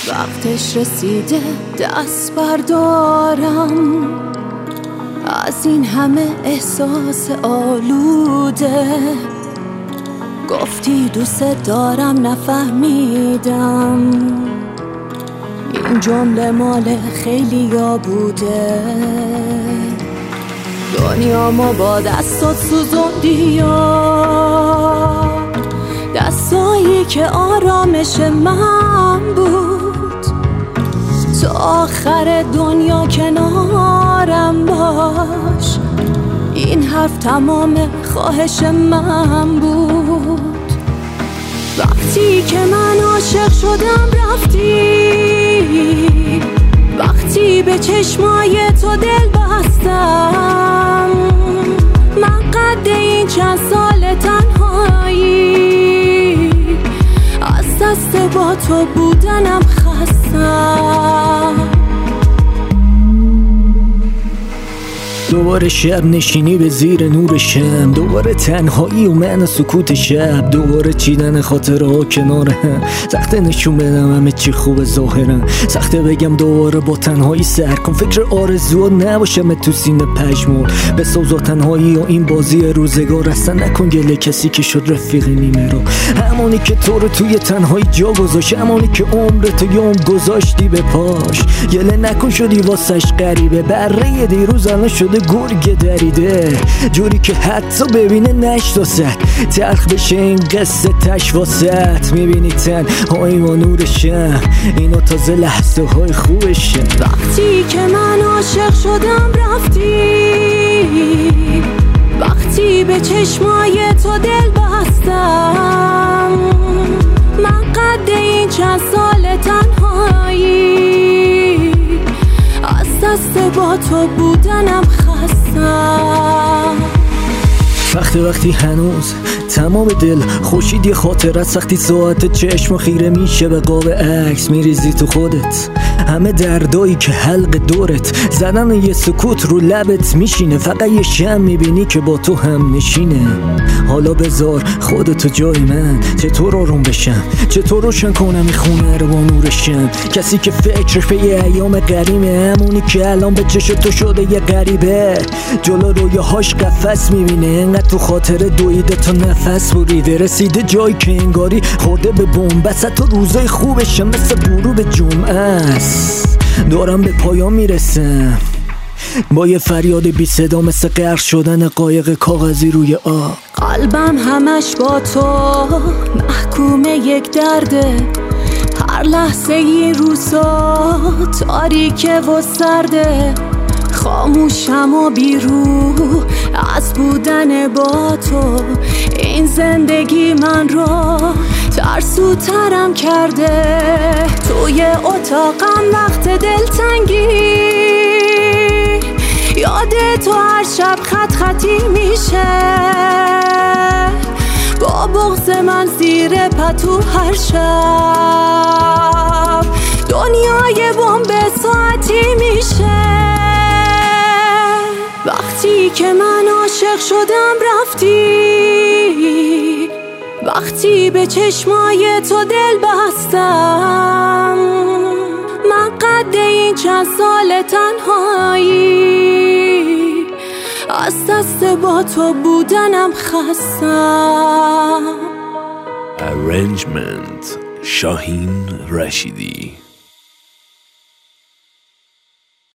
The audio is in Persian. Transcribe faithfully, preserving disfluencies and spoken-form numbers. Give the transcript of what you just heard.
وقتش رسیده دست بردارم از این همه احساس آلوده. گفتی دوست دارم نفهمیدم، این جمله مال خیلیا بوده. دنیا ما با دستات سوزوندی یا دستایی که آرامش من بود. تا آخر دنیا کنارم باش، این حرف تمام خواهش من بود. وقتی که من عاشق شدم رفتی، وقتی به چشمای تو دل بستم، من قد این چند سال تنهایی از دست با تو بودنم خستم. دوباره شب نشینی به زیر نور شم، دوباره تنهایی و من سکوت شب، دوباره چیدن خاطره ها کنار هم. سخته نشون بدم همه چی خوب ظاهرم، سخته بگم دوباره با تنهایی سر کن. فکر آرزوها نباشم تو سینه پژمون، به سوزا تنهایی و این بازی روزگار. اصلا نکن گله کسی که شد رفیق نیمه رو، همونی که تو رو توی تنهایی جا گذاشت، همونی که عمر تو یوم گذاشتی به پاش. گله نکن شدی واسش غریبه، بره دیروز الان شده گرگ دریده، جوری که حتی ببینه نشناسد، تلخ بشه این قصه تش واسد. میبینی تنهایی و نور شم، اینا تازه لحظه های خوبشه. وقتی که من عاشق شدم رفتی، وقتی به چشمای تو دل بستم، من قد این چند سال تنهایی از دست با تو بودنم خستم. وقتی وقتی هنوز تمام دل خوشید یه خاطرت، سختی ساعت چشم خیره میشه به قاب عکس، میریزی تو خودت همه دردایی که حلق دورت، زدن یه سکوت رو لبت میشینه، فقط یه شم میبینی که با تو هم نشینه. حالا بذار خودتو جای من، چطور آروم بشم، چطور روشن کنم این خونه رو با نور شم. کسی که فکرش به یه ایام قدیمه، همونی که الان به چش تو شده یه غریبه، جلو رویاهاش قفس میبینه، انقدر تو خاطره دویده تا نفس بریده، رسیده جایی که انگاری خورده به بن‌بست. تا روزای خوبشه مثل غروب جمعه است، دارم به پایان میرسم با یه فریاد بی صدا، مثل غرق شدن قایق کاغذی روی آب. قلبم همش با تو محکوم یک درده، هر لحظه این روزا تاریکه و سرده، خاموشم و بیروح از بودن با تو. این زندگی من رو ترسوترم کرده، توی اتاقم وقت دلتنگی یاد تو هر شب خط خطی میشه، با بغض من زیر پتو هر شب دنیای بمب ساعتی میشه. وقتی که من عاشق شدم رفتی، وقتی به چشمای تو دل بستم، من قد این چند سال تنهایی از دست با تو بودنم خستم. Arrangement شاهین رشیدی.